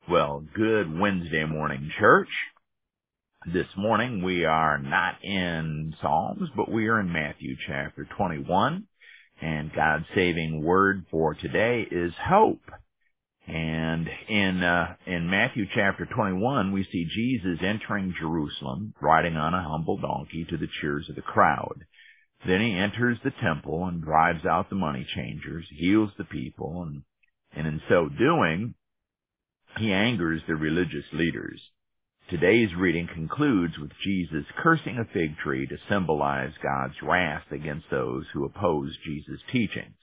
Well, good Wednesday morning, church. This morning we are not in Psalms, but we are in Matthew chapter 21, and God's saving word for today is hope. And in Matthew chapter 21, we see Jesus entering Jerusalem, riding on a humble donkey to the cheers of the crowd. Then he enters the temple and drives out the money changers, heals the people, and in so doing, he angers the religious leaders. Today's reading concludes with Jesus cursing a fig tree to symbolize God's wrath against those who oppose Jesus' teachings.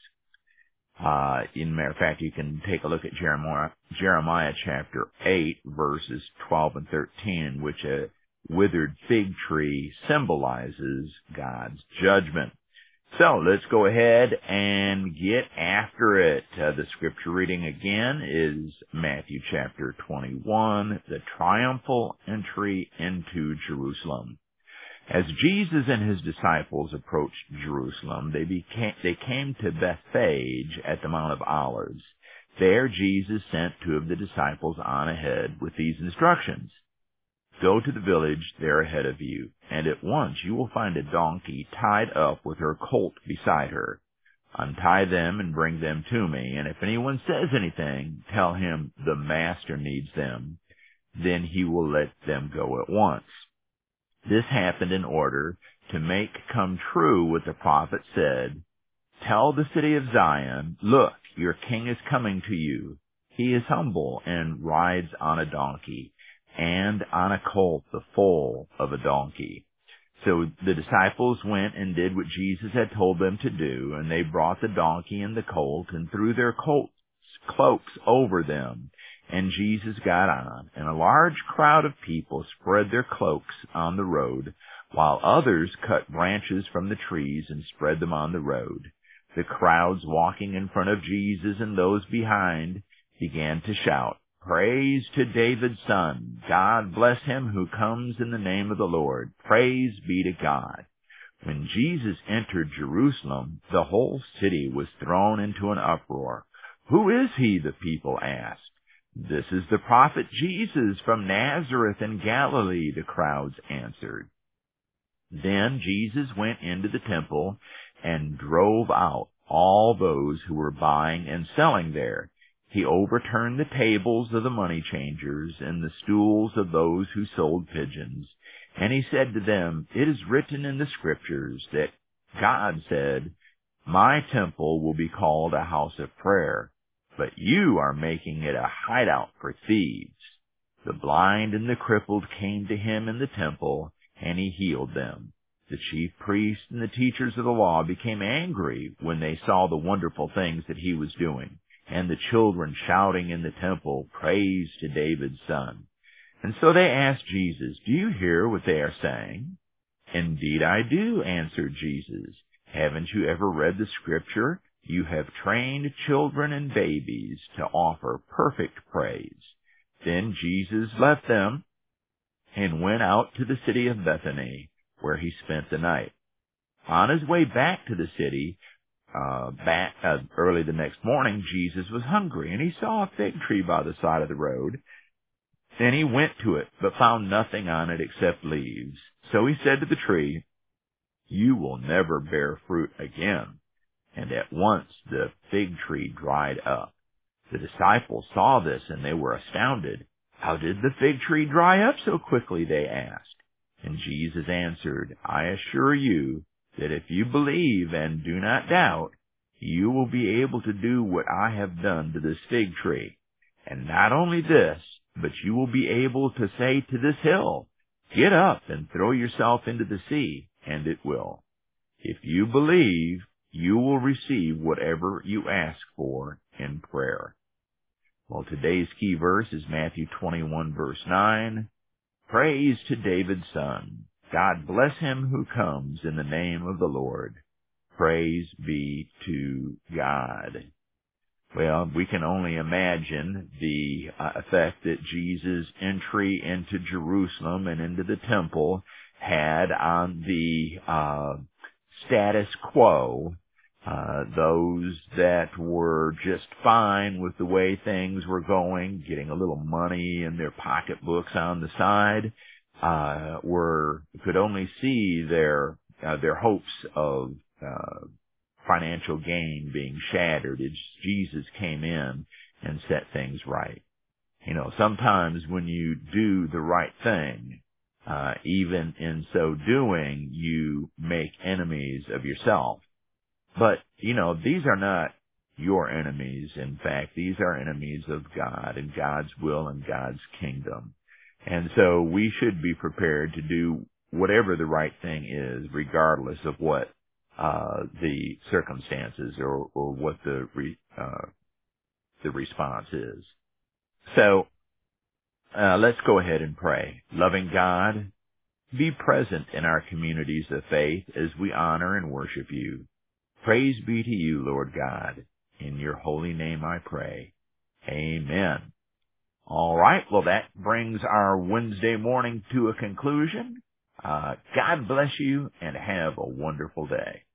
In matter of fact, you can take a look at Jeremiah chapter 8, verses 12 and 13, which a withered fig tree symbolizes God's judgment. So let's go ahead and get after it. The scripture reading again is Matthew chapter 21, the triumphal entry into Jerusalem. As Jesus and his disciples approached Jerusalem, they came to Bethphage at the Mount of Olives. There Jesus sent two of the disciples on ahead with these instructions. Go to the village there ahead of you, and at once you will find a donkey tied up with her colt beside her. Untie them and bring them to me, and if anyone says anything, tell him the master needs them. Then he will let them go at once. This happened in order to make come true what the prophet said. Tell the city of Zion, look, your king is coming to you. He is humble and rides on a donkey, and on a colt, the foal of a donkey. So the disciples went and did what Jesus had told them to do, and they brought the donkey and the colt and threw their cloaks over them. And Jesus got on, and a large crowd of people spread their cloaks on the road, while others cut branches from the trees and spread them on the road. The crowds walking in front of Jesus and those behind began to shout, Praise to David's son. God bless him who comes in the name of the Lord. Praise be to God. When Jesus entered Jerusalem, the whole city was thrown into an uproar. Who is he? The people asked. This is the prophet Jesus from Nazareth in Galilee, the crowds answered. Then Jesus went into the temple and drove out all those who were buying and selling there. He overturned the tables of the money changers and the stools of those who sold pigeons. And he said to them, It is written in the scriptures that God said, My temple will be called a house of prayer, but you are making it a hideout for thieves. The blind and the crippled came to him in the temple, and he healed them. The chief priests and the teachers of the law became angry when they saw the wonderful things that he was doing, and the children shouting in the temple, Praise to David's son. And so they asked Jesus, Do you hear what they are saying? Indeed I do, answered Jesus. Haven't you ever read the scripture? You have trained children and babies to offer perfect praise. Then Jesus left them and went out to the city of Bethany, where he spent the night. On his way back to the city, early the next morning, Jesus was hungry, and he saw a fig tree by the side of the road. Then he went to it, but found nothing on it except leaves. So he said to the tree, You will never bear fruit again. And at once the fig tree dried up. The disciples saw this, and they were astounded. How did the fig tree dry up so quickly? They asked. And Jesus answered, I assure you that if you believe and do not doubt, you will be able to do what I have done to this fig tree. And not only this, but you will be able to say to this hill, Get up and throw yourself into the sea, and it will. If you believe, you will receive whatever you ask for in prayer. Well, today's key verse is Matthew 21, verse 9. Praise to David's son. God bless him who comes in the name of the Lord. Praise be to God. Well, we can only imagine the effect that Jesus' entry into Jerusalem and into the temple had on the status quo Those that were just fine with the way things were going, getting a little money in their pocketbooks on the side, could only see their hopes of financial gain being shattered as Jesus came in and set things right. You know, sometimes when you do the right thing, even in so doing, you make enemies of yourself. But, you know, these are not your enemies. In fact, these are enemies of God and God's will and God's kingdom. And so we should be prepared to do whatever the right thing is, regardless of what the circumstances or what the response is. So let's go ahead and pray. Loving God, be present in our communities of faith as we honor and worship you. Praise be to you, Lord God. In your holy name I pray. Amen. All right. Well, that brings our Wednesday morning to a conclusion. God bless you and have a wonderful day.